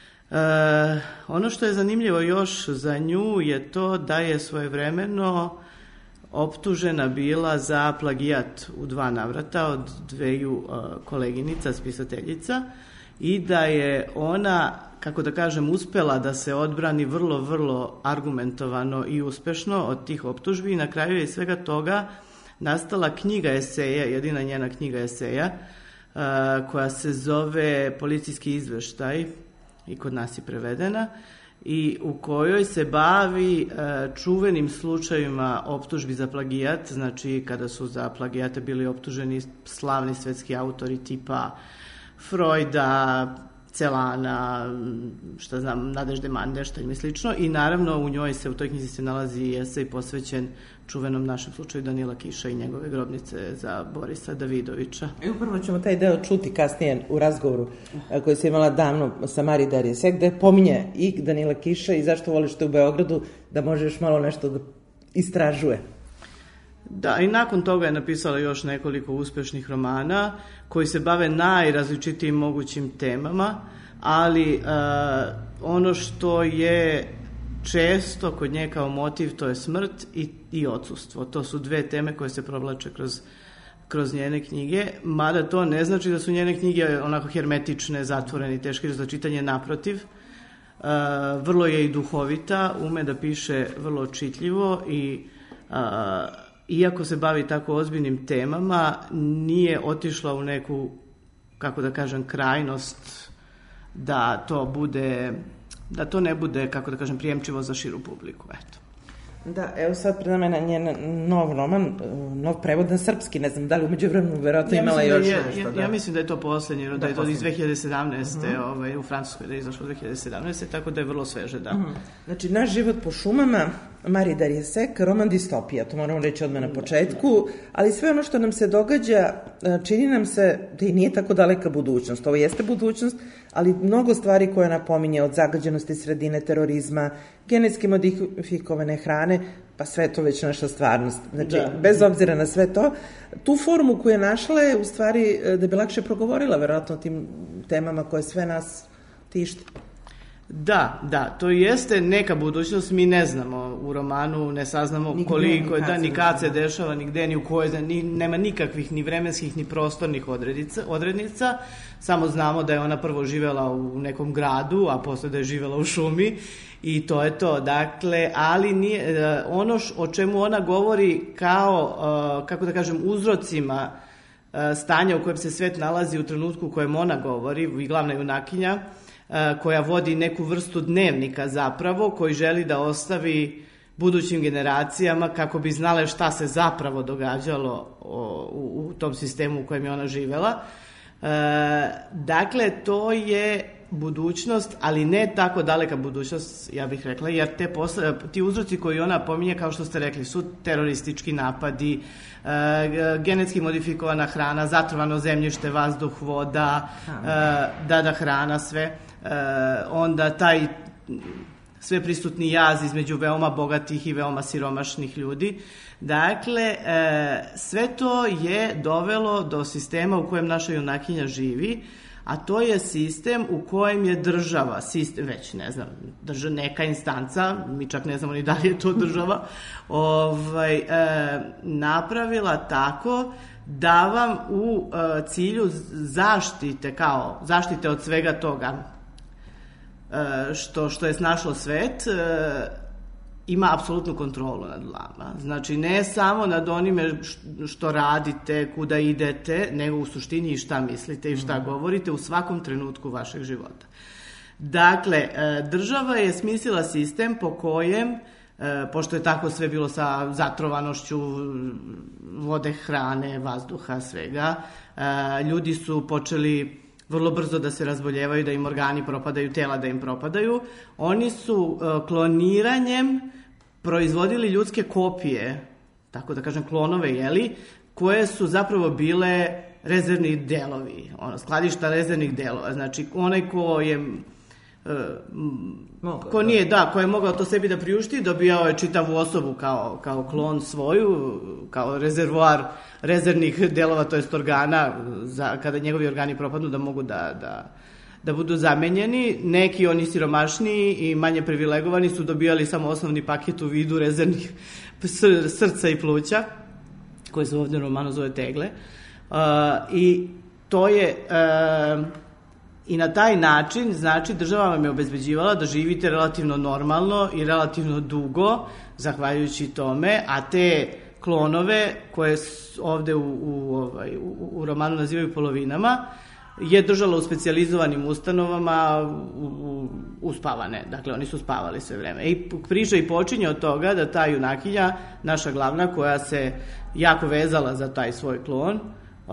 Speaker 7: Ono što je zanimljivo još za nju je to da je svojevremeno optužena bila za plagijat u 2 navrata od 2 koleginica, spisateljica, i da je ona, kako da kažem, uspela da se odbrani vrlo, vrlo argumentovano i uspešno od tih optužbi, i na kraju je svega toga nastala knjiga eseja, jedina njena knjiga eseja, koja se zove Policijski izveštaj, i kod nas je prevedena, i u kojoj se bavi čuvenim slučajima optužbi za plagijat, znači kada su za plagijate bili optuženi slavni svetski autori tipa Freuda, Celana, Nadežde Mandešta i slično, i naravno u toj knjizi se nalazi esej posvećen čuvenom našem slučaju Danila Kiša i njegove grobnice za Borisa Davidovića.
Speaker 2: I upravo ćemo taj deo čuti kasnije u razgovoru koji se imala davno sa Mari Darje Sek, gde pominje i Danila Kiša i zašto voliš te u Beogradu, da možeš malo nešto da istražuje.
Speaker 7: Da, i nakon toga je napisala još nekoliko uspešnih romana koji se bave najrazličitijim mogućim temama, ali ono što je često kod nje kao motiv, to je smrt i odsustvo. To su 2 teme koje se provlače kroz njene knjige, mada to ne znači da su njene knjige onako hermetične, zatvorene i teške za čitanje, naprotiv. Vrlo je i duhovita, ume da piše vrlo čitljivo i iako se bavi tako ozbiljnim temama, nije otišla u neku, kako da kažem, krajnost da to ne bude, kako da kažem, prijemčivo za širu publiku, eto.
Speaker 2: Da, evo sad pred nama je njen nov roman, nov prevod na srpski, ne znam da li umeđu vremenu verovatno imala još nešto.
Speaker 7: Ja mislim da je to poslednje, da je to iz 2017. U Francuskoj da je izašlo 2017. Tako da je vrlo sveže, da.
Speaker 2: Znači, Naš život po šumama, Mari Darje Sek, roman distopija, to moramo reći odmah na početku, ali sve ono što nam se događa, čini nam se da i nije tako daleka budućnost. Ovo jeste budućnost, ali mnogo stvari koje napominje, od zagađenosti sredine, terorizma, genetski modifikovane hrane, pa sve to već naša stvarnost. Znači, bez obzira na sve to, tu formu koju je našla je u stvari da bi lakše progovorila verovatno o tim temama koje sve nas tište.
Speaker 7: Da, to jeste neka budućnost, mi ne znamo u romanu, ne saznamo koliko je, ni kad se dešava, ni gde, ni u kojoj, nema nikakvih ni vremenskih, ni prostornih odrednica, samo znamo da je ona prvo živela u nekom gradu, a posle da je živela u šumi, i to je to. Dakle, ali nije, ono o čemu ona govori kao, kako da kažem, uzrocima stanja u kojem se svet nalazi u trenutku u kojem ona govori, i glavna junakinja, koja vodi neku vrstu dnevnika zapravo, koji želi da ostavi budućim generacijama kako bi znale šta se zapravo događalo u tom sistemu u kojem je ona živela. Dakle, to je budućnost, ali ne tako daleka budućnost, ja bih rekla, jer ti uzroci koji ona pominje, kao što ste rekli, su teroristički napadi, genetski modifikovana hrana, zatrovano zemljište, vazduh, voda, hrana, sve. Onda taj sve prisutni jaz između veoma bogatih i veoma siromašnih ljudi. Dakle, sve to je dovelo do sistema u kojem naša junakinja živi, a to je sistem u kojem je država, sistem, već ne znam, neka instanca, mi čak ne znamo ni da li je to država, napravila tako da vam u cilju zaštite od svega toga što je snašlo svet, ima apsolutnu kontrolu nad vama. Znači, ne samo nad onime što radite, kuda idete, nego u suštini i šta mislite i šta govorite u svakom trenutku vašeg života. Dakle, država je smislila sistem po kojem, pošto je tako sve bilo sa zatrovanošću vode, hrane, vazduha, svega, ljudi su počeli vrlo brzo da se razboljevaju, da im organi propadaju, tela da im propadaju. Oni su kloniranjem proizvodili ljudske kopije, tako da kažem klonove, koje su zapravo bile rezervni delovi, skladišta rezervnih delova. Znači, onaj ko je ko je mogao to sebi da priušti, dobijao je čitavu osobu kao klon svoju, kao rezervoar rezervnih delova, to jest organa, kada njegovi organi propadnu da mogu da budu zamenjeni. Neki, oni siromašniji i manje privilegovani, su dobijali samo osnovni paket u vidu rezervnih srca i pluća, koje se ovdje u romanu zove tegle. I to je... I na taj način, znači, država vam je obezbeđivala da živite relativno normalno i relativno dugo, zahvaljujući tome, a te klonove, koje ovde u romanu nazivaju polovinama, je držala u specijalizovanim ustanovama uspavane. Dakle, oni su spavali sve vreme. I priča i počinje od toga da ta junakinja, naša glavna, koja se jako vezala za taj svoj klon,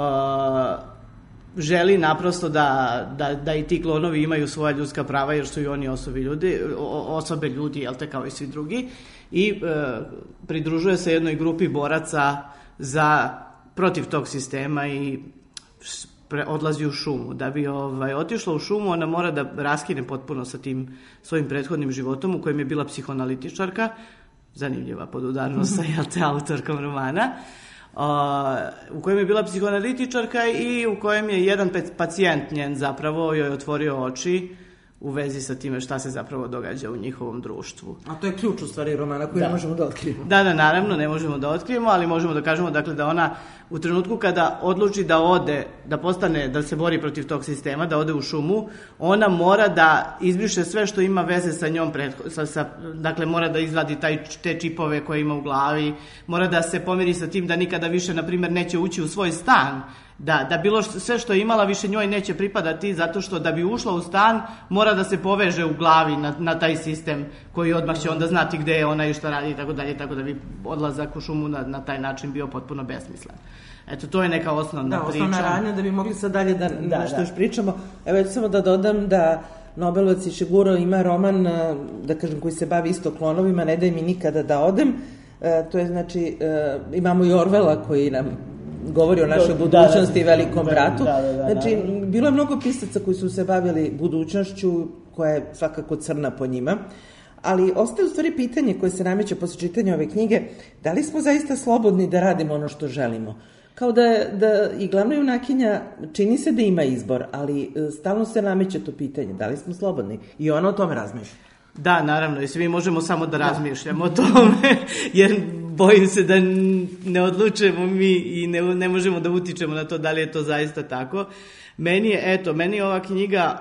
Speaker 7: želi naprosto da i ti klonovi imaju svoja ljudska prava, jer su i oni osobe ljudi, jel te, kao i svi drugi, i pridružuje se jednoj grupi boraca protiv tog sistema i odlazi u šumu. Da bi otišla u šumu, ona mora da raskine potpuno sa tim svojim prethodnim životom, u kojem je bila psihoanalitičarka, zanimljiva podudarnost sa, jel te, autorkom romana, u kojem je bila psihoanalitičarka i u kojem je jedan pacijent njen zapravo joj otvorio oči u vezi sa time šta se zapravo događa u njihovom društvu.
Speaker 2: A to je ključ u stvari romana koji ne možemo da otkrijemo.
Speaker 7: Da, naravno, ne možemo da otkrijemo, ali možemo da kažemo, dakle, da ona u trenutku kada odluči da ode, da se bori protiv tog sistema, da ode u šumu, ona mora da izbriše sve što ima veze sa njom, dakle, mora da izvadi te čipove koje ima u glavi, mora da se pomiri sa tim da nikada više, na primjer, neće ući u svoj stan, da bilo sve što je imala više njoj neće pripadati, zato što da bi ušla u stan mora da se poveže u glavi na taj sistem koji odmah će onda znati gde je ona i šta radi i tako dalje, tako da bi odlazak u šumu na taj način bio potpuno besmislen. Eto, to je neka osnovna priča.
Speaker 2: Da, osnovna radnja, da bi mogli sad dalje da što još pričamo. Evo, samo da dodam da Nobelovac Ishiguro ima roman, da kažem, koji se bavi isto klonovima, Ne daj mi nikada da odem. To je, znači, imamo i Orwella koji nam govori o našoj budućnosti i velikom bratu. Znači, bilo je mnogo pisaca koji su se bavili budućnošću, koja je svakako crna po njima, ali ostaje u stvari pitanje koje se nameće posle čitanja ove knjige, da li smo zaista slobodni da radimo ono što želimo? Kao da i glavna junakinja čini se da ima izbor, ali stalno se nameće to pitanje, da li smo slobodni? I ona o tome razmišlja.
Speaker 7: Da, naravno, i svi možemo samo da razmišljamo o tome, jer bojim se da ne odlučujemo mi i ne možemo da utičemo na to da li je to zaista tako. Meni je ova knjiga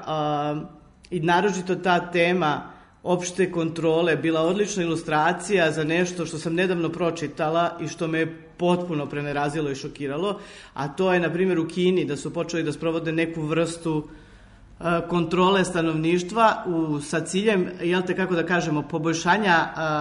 Speaker 7: i naročito ta tema opšte kontrole bila odlična ilustracija za nešto što sam nedavno pročitala i što me je potpuno prenerazilo i šokiralo, a to je, na primjer, u Kini, da su počeli da sprovode neku vrstu kontrole stanovništva sa ciljem, jel te, kako da kažemo, poboljšanja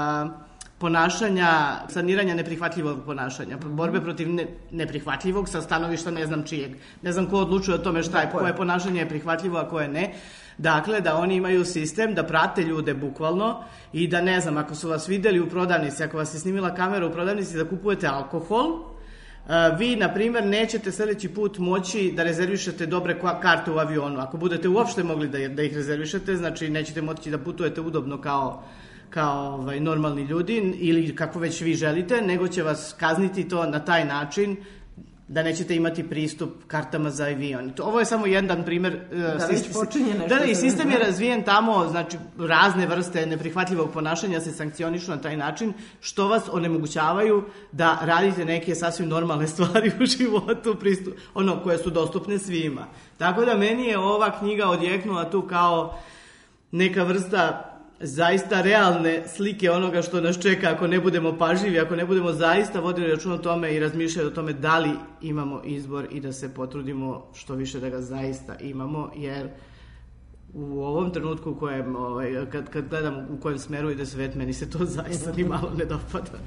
Speaker 7: ponašanja, saniranja neprihvatljivog ponašanja, borbe protiv neprihvatljivog sa stanovišta ne znam čijeg. Ne znam ko odlučuje o tome koje ponašanje je prihvatljivo, a koje ne. Dakle, da oni imaju sistem da prate ljude bukvalno i da, ne znam, ako su vas videli u prodavnici, ako vas je snimila kamera u prodavnici da kupujete alkohol, Vi, na primjer, nećete sljedeći put moći da rezervišete dobre karte u avionu. Ako budete uopšte mogli da ih rezervišete, znači nećete moći da putujete udobno kao normalni ljudi ili kako već vi želite, nego će vas kazniti to na taj način da nećete imati pristup kartama za avion. Ovo je samo jedan primjer.
Speaker 2: Da već počinje nešto.
Speaker 7: Da, i sistem je razvijen tamo, znači razne vrste neprihvatljivog ponašanja se sankcionišu na taj način što vas onemogućavaju da radite neke sasvim normalne stvari u životu, koje su dostupne svima. Tako da meni je ova knjiga odjeknula tu kao neka vrsta zaista realne slike onoga što nas čeka ako ne budemo pažljivi, ako ne budemo zaista vodili račun o tome i razmišljali o tome da li imamo izbor i da se potrudimo što više da ga zaista imamo, jer u ovom trenutku u kojem, kad gledam u kojem smeru ide svet, meni se to zaista ni malo ne dopada.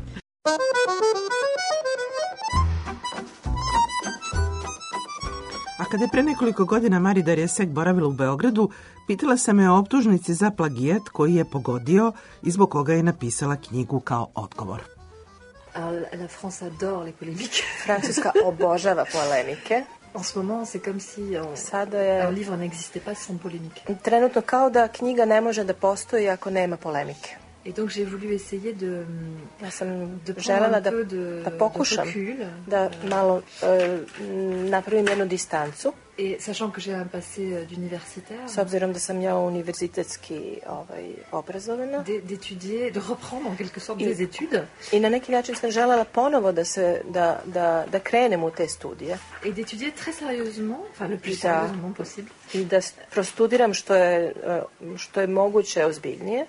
Speaker 2: A kada je pre nekoliko godina Mari Darrieussecq boravila u Beogradu, pitala sam je o optužnici za plagijat koji je pogodio i zbog koga je napisala knjigu kao odgovor.
Speaker 8: La France adore les polémiques.
Speaker 9: Francuska obožava polemike.
Speaker 8: En ce moment, c'est comme si
Speaker 9: un
Speaker 8: livre n'existait pas sans polémique.
Speaker 9: Trenutno kao da knjiga ne može da postoji ako nema polemike.
Speaker 8: Et donc j'ai voulu essayer de
Speaker 9: želela da pokušam da malo napravim jednu distancu.
Speaker 8: Et sachant que j'ai un passé d'universitaire.
Speaker 9: S obzirom da sam ja univerzitetski obrazovana.
Speaker 8: D'étudier, de reprendre en quelque sorte des études.
Speaker 9: I na neki način sam želela ponovo da krenem u te studije.
Speaker 8: Et d'étudier très sérieusement, enfin le plus sérieusement possible.
Speaker 9: I da prostudiram što je moguće ozbiljnije.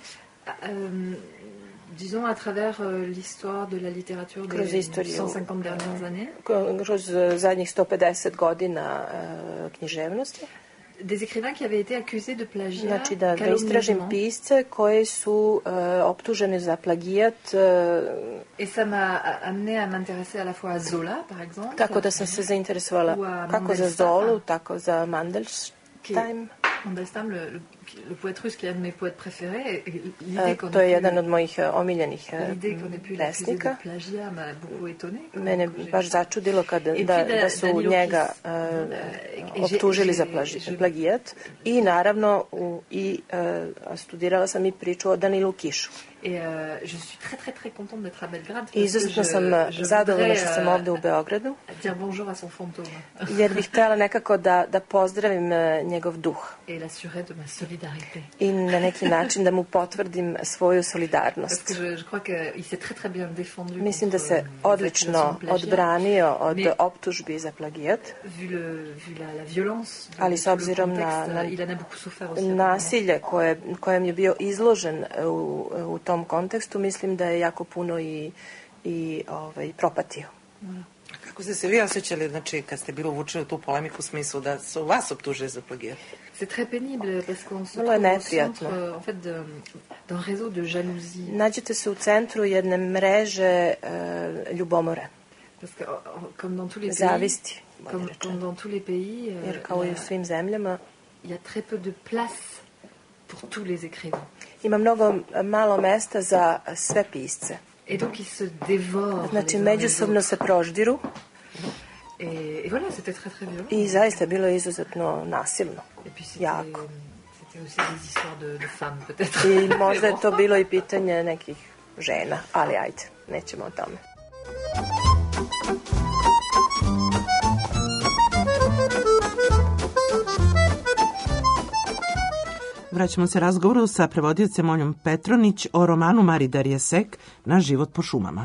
Speaker 8: Disons à travers l'histoire de la littérature des 150 dernières années.
Speaker 9: Kroz zadnjih 150 godina književnosti.
Speaker 8: Des écrivains qui avaient été accusés de plagiat.
Speaker 9: Znači da istražim pisce koji su optuženi za plagijat.
Speaker 8: Et ça m'a amené à m'intéresser à la fois à Zola, par exemple.
Speaker 9: Tako da sam se zainteresovala kako za Zolu, tako za Mandelstam.
Speaker 8: Mandelstam, le poète russe qui est un de mes poètes préférés.
Speaker 9: To je jedan od mojih omiljenih pesnika. Mene baš začudilo da su njega optužili za plagijat. I naravno studirala sam i priču o Danilu Kišu.
Speaker 8: Et je suis très très très contente d'être à Belgrade.
Speaker 9: Izuzetno sam zadovoljna što sam ovde u Beogradu.
Speaker 8: Dire bonjour à son fantôme.
Speaker 9: Jer bih htjela nekako da pozdravim njegov duh.
Speaker 8: Et l'assurer de ma solidarité.
Speaker 9: I na neki način da mu potvrdim svoju solidarnost.
Speaker 8: Parce que je crois que il s'est très très bien défendu.
Speaker 9: Mislim da se odlično odbranio od optužbi za plagijat.
Speaker 8: Vu la violence.
Speaker 9: Ali s obzirom na nasilje kojem je bio izložen u tom kontekstu, mislim da je jako puno i propatio.
Speaker 2: Kako ste se vi osjećali, znači, kad ste bili uvučeni u tu polemiku u smislu da su vas optužili za plagijat?
Speaker 8: C'est très pénible parce qu'on se
Speaker 9: trouve au centre
Speaker 8: en fait d'un réseau de jalousie.
Speaker 9: Nađete se u centru jedne mreže ljubomore.
Speaker 8: Parce que comme dans tous les
Speaker 9: zavisti.
Speaker 8: Comme dans tous les pays,
Speaker 9: jer kao i u svim zemljama,
Speaker 8: il y a très peu de place pour tous les écrivains.
Speaker 9: Ima mnogo malo mesta za sve pisce.
Speaker 8: Et donc ils se dévorent.
Speaker 9: Znači međusobno se proždiru.
Speaker 8: Et voilà, c'était très très violent.
Speaker 9: I zaista bilo izuzetno nasilno. Jako.
Speaker 8: C'était aussi des histoires de femmes peut-être.
Speaker 9: I možda je to bilo i pitanje nekih žena, ali ajde, nećemo o tome.
Speaker 2: Vraćamo se razgovoru sa prevodiocem Oljom Petronić o romanu Mari Darrieussecq Na život po šumama.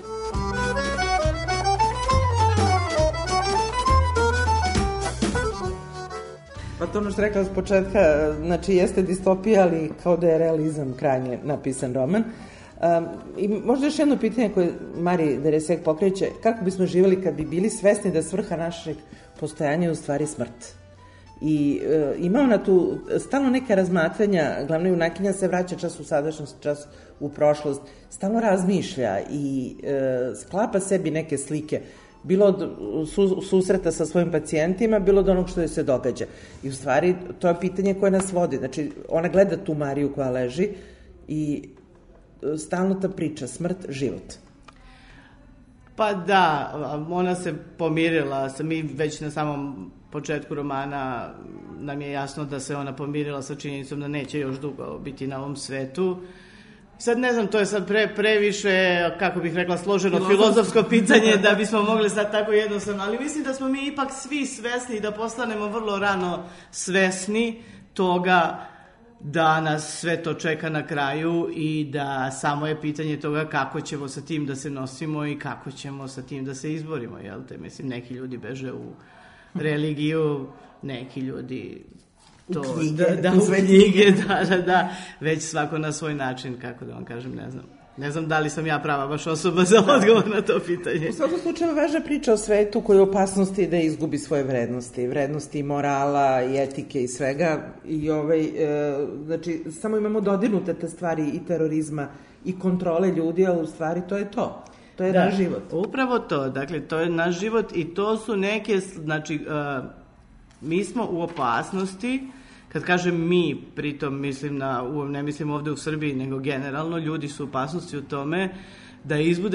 Speaker 2: Pa to ono što rekla s početka, znači jeste distopija, ali kao da je realizam krajnje napisan roman. I možda još jedno pitanje koje Mari Darrieussecq pokreće, kako bismo živjeli kad bi bili svesni da svrha našeg postojanja je u stvari smrt? I ima ona tu stalno neka razmatranja, glavna junakinja se vraća čas u sadašnjost, čas u prošlost, stalno razmišlja i sklapa sebi neke slike, bilo od susreta sa svojim pacijentima, bilo od onog što joj se događa. I u stvari to je pitanje koje nas vodi. Znači, ona gleda tu Mariju koja leži i stalno ta priča, smrt, život.
Speaker 7: Pa da, ona se pomirila, mi već na samom početku romana nam je jasno da se ona pomirila sa činjenicom da neće još dugo biti na ovom svetu. Sad ne znam, to je sad previše, kako bih rekla, složeno filozofsko pitanje da bismo mogli sad tako jednostavno, ali mislim da smo mi ipak svi svesni i da postanemo vrlo rano svesni toga da nas sve to čeka na kraju i da samo je pitanje toga kako ćemo sa tim da se nosimo i kako ćemo sa tim da se izborimo, jel te? Mislim, neki ljudi beže u religiju, neki ljudi to, u knjige, da, već svako na svoj način, kako da vam kažem, ne znam. Ne znam da li sam ja prava baš osoba za odgovor na to pitanje.
Speaker 2: U svakom slučaju važna priča o svetu koji je opasnosti da izgubi svoje vrednosti morala i etike i svega. I znači, samo imamo dodirnute te stvari i terorizma i kontrole ljudi, ali u stvari to je to. To je naš život. Upravo to, dakle, to je naš život i to su neke, znači, mi smo u opasnosti. Kad kažem mi, pritom mislim ne mislim ovde u Srbiji, nego generalno, ljudi su u opasnosti u tome da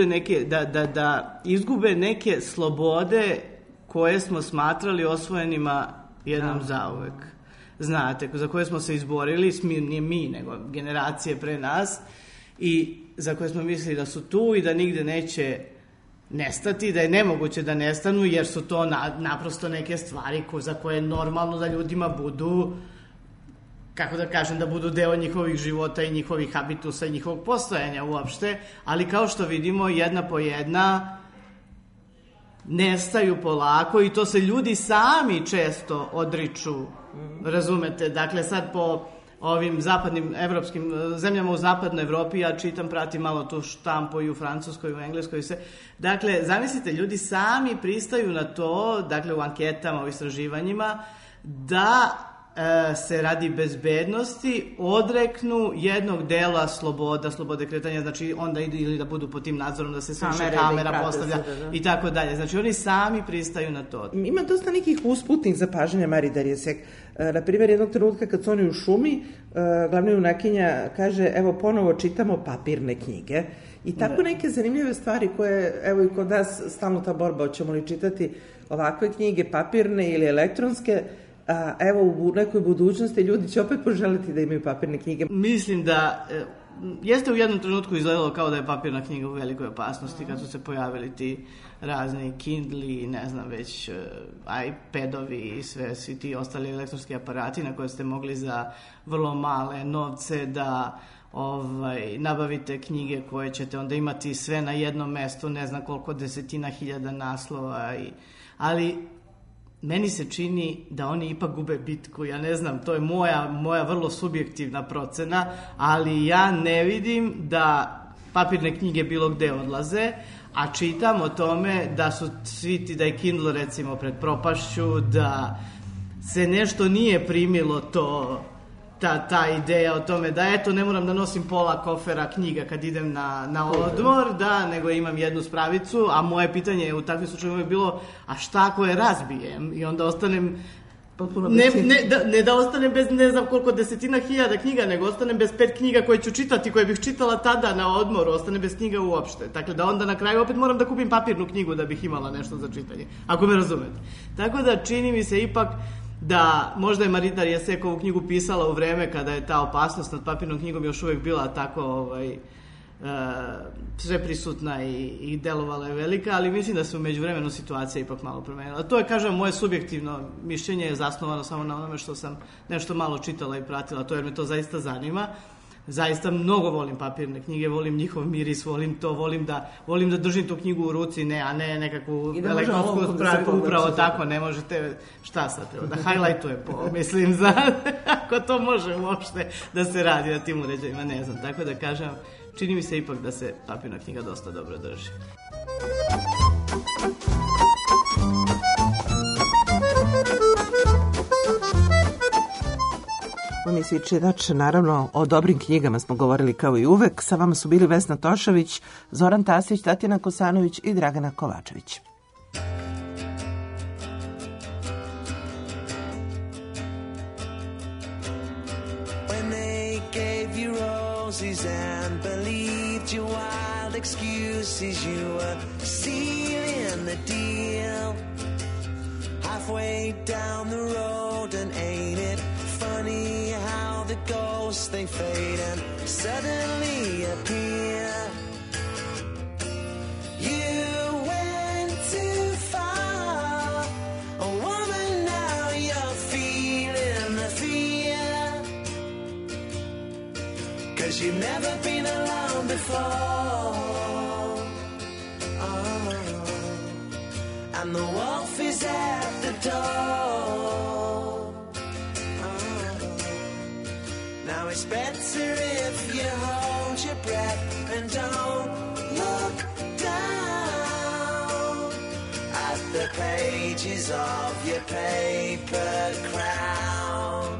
Speaker 2: izgube neke slobode koje smo smatrali osvojenima jednom zauvek. Znate, za koje smo se izborili, nije mi, nego generacije pre nas, i za koje smo mislili da su tu i da nigde neće nestati, da je nemoguće da nestanu, jer su to naprosto neke stvari za koje je normalno da ljudima budu, kako da kažem, da budu deo njihovih života i njihovih habitusa i njihovog postojanja uopšte, ali kao što vidimo, jedna po jedna nestaju polako i to se ljudi sami često odriču, razumete? Dakle, sad po ovim zapadnim evropskim zemljama u zapadnoj Evropi, ja čitam, pratim malo tu štampu i u Francuskoj, i u Engleskoj, i sve. Dakle, zamislite, ljudi sami pristaju na to, dakle, u anketama, u istraživanjima, da se radi bezbednosti odreknu jednog dela slobode kretanja, znači onda idu ili da budu pod tim nadzorom, da se sve više kamera postavlja i tako dalje. Znači oni sami pristaju na to. Ima dosta nekih usputnih zapažanja Mari Darjesek. Na primjer, jednog trenutka kad su oni u šumi, glavna junakinja kaže, evo ponovo čitamo papirne knjige i tako neke zanimljive stvari koje, evo i kod nas stalno ta borba, hoćemo li čitati ovakve knjige, papirne ili elektronske. Evo, u nekoj budućnosti ljudi će opet poželiti da imaju papirne knjige. Mislim da jeste u jednom trenutku izgledalo kao da je papirna knjiga u velikoj opasnosti kad su se pojavili ti razni Kindli, ne znam već, iPadovi i svi ti ostali elektronski aparati na koje ste mogli za vrlo male novce da nabavite knjige koje ćete onda imati sve na jednom mestu, ne znam koliko desetina hiljada naslova, ali meni se čini da oni ipak gube bitku, ja ne znam, to je moja vrlo subjektivna procena, ali ja ne vidim da papirne knjige bilo gde odlaze, a čitam o tome da su svi ti, da je Kindle recimo pred propašću, da se nešto nije primilo ta ideja o tome da eto ne moram da nosim pola kofera knjiga kad idem na odmor, nego imam jednu spravicu, a moje pitanje u takvim slučajima je bilo, a šta ako je razbijem i onda ostanem ne da ostanem bez ne znam koliko desetina hiljada knjiga, nego ostanem bez 5 knjiga koje ću čitati, koje bih čitala tada na odmoru, ostanem bez knjiga uopšte. Dakle, da onda na kraju opet moram da kupim papirnu knjigu da bih imala nešto za čitanje, ako me razumete. Tako da čini mi se ipak da možda je Marita Darjesek ovu knjigu pisala u vreme kada je ta opasnost nad papirnom knjigom još uvek bila tako sve prisutna i delovala je velika, ali mislim da se u međuvremenu situacija ipak malo promenila. To je, kažem, moje subjektivno mišljenje je zasnovano samo na onome što sam nešto malo čitala i pratila, to jer me to zaista zanima. Zaista mnogo volim papirne knjige, volim njihov miris, volim da držim tu knjigu u ruci, a ne nekakvu elektronsku spravu, upravo tako, ne možete, šta sad, da highlightuje mislim, ako to može uopšte da se radi na tim uređajima, ne znam, tako da kažem, čini mi se ipak da se papirna knjiga dosta dobro drži. U emisiji Čitač, naravno, o dobrim knjigama smo govorili kao i uvek. Sa vama su bili Vesna Tošović, Zoran Tasić, Tatjana Kosanović i Dragana Kovačević. When they gave you roses and believed you wild
Speaker 4: wild excuses you were sealing the deal. Halfway down the road, and ain't it funny how the ghosts they fade and suddenly appear. You went too far, a woman, now you're feeling the fear, 'cause you've never been alone before. Oh. And the wolf is at the door. Oh. Now it's better if you hold your breath and don't look down at the pages of your paper crown.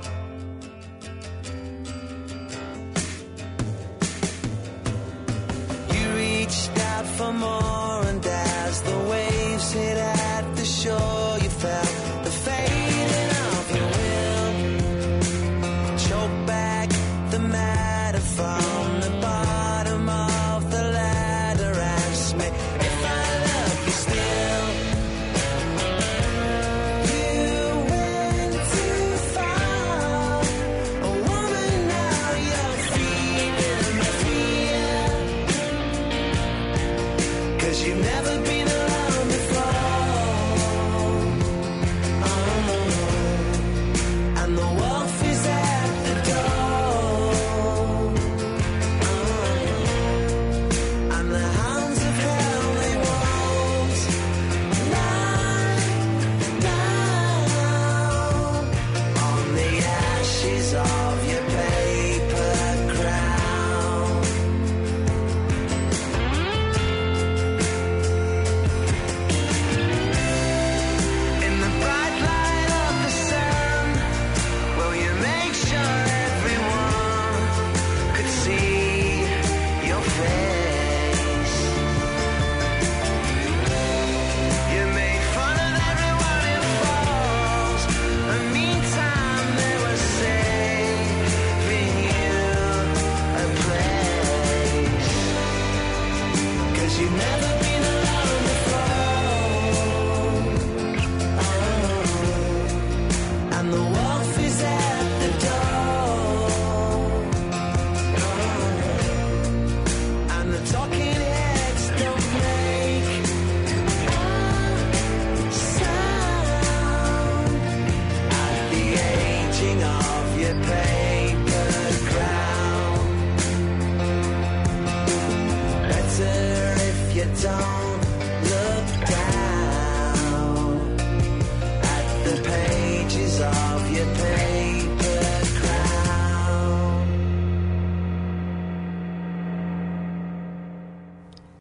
Speaker 4: You reached out for more, and as the waves hit at the shore, you felt the fading of your will. Choke back the matter from the bottom of the ladder. Ask me if I love you still. You went too far, a woman, now you're feeling the fear, 'cause you've never been alone before. Oh. And the wolf is at the door. Oh. And the hounds of hell, they won't lie down on the ashes of your paper crown. In the bright light of the sun, will you make sure everyone could see your face? You made fun of everyone who falls, and meantime they were saving you a place, 'cause you've never been alone before. Oh. And the wolf is at the door. Oh. And the talking heads don't make a sound at the aging of your paper crown. Better if you don't look down at the pages of your paper